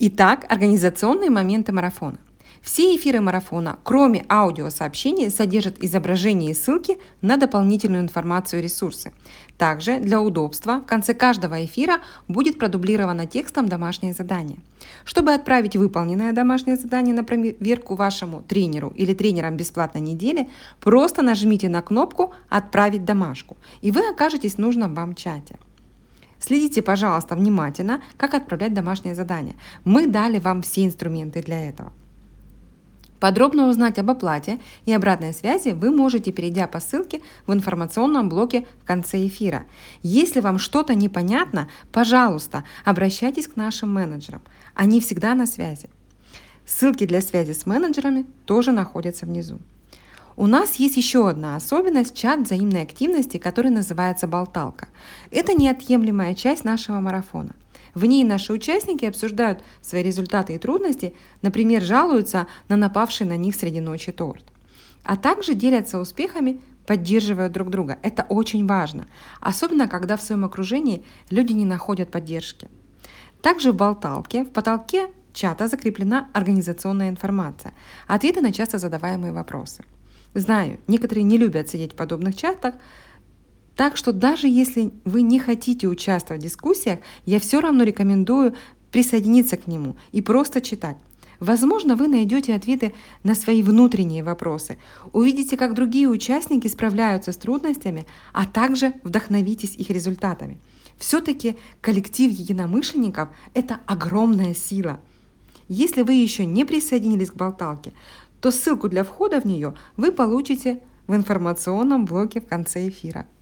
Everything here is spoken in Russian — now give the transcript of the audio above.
Итак, организационные моменты марафона. Все эфиры марафона, кроме аудиосообщений, содержат изображения и ссылки на дополнительную информацию и ресурсы. Также для удобства в конце каждого эфира будет продублировано текстом домашнее задание. Чтобы отправить выполненное домашнее задание на проверку вашему тренеру или тренерам бесплатной недели, просто нажмите на кнопку «Отправить домашку», и вы окажетесь в нужном вам чате. Следите, пожалуйста, внимательно, как отправлять домашнее задание. Мы дали вам все инструменты для этого. Подробно узнать об оплате и обратной связи вы можете, перейдя по ссылке в информационном блоке в конце эфира. Если вам что-то непонятно, пожалуйста, обращайтесь к нашим менеджерам. Они всегда на связи. Ссылки для связи с менеджерами тоже находятся внизу. У нас есть еще одна особенность – чат взаимной активности, который называется «Болталка». Это неотъемлемая часть нашего марафона. В ней наши участники обсуждают свои результаты и трудности, например, жалуются на напавший на них среди ночи торт. А также делятся успехами, поддерживая друг друга. Это очень важно, особенно когда в своем окружении люди не находят поддержки. Также в потолке чата закреплена организационная информация, ответы на часто задаваемые вопросы. Знаю, некоторые не любят сидеть в подобных чатах, так что даже если вы не хотите участвовать в дискуссиях, я все равно рекомендую присоединиться к нему и просто читать. Возможно, вы найдете ответы на свои внутренние вопросы, увидите, как другие участники справляются с трудностями, а также вдохновитесь их результатами. Все-таки коллектив единомышленников – это огромная сила. Если вы еще не присоединились к болталке, то ссылку для входа в нее вы получите в информационном блоке в конце эфира.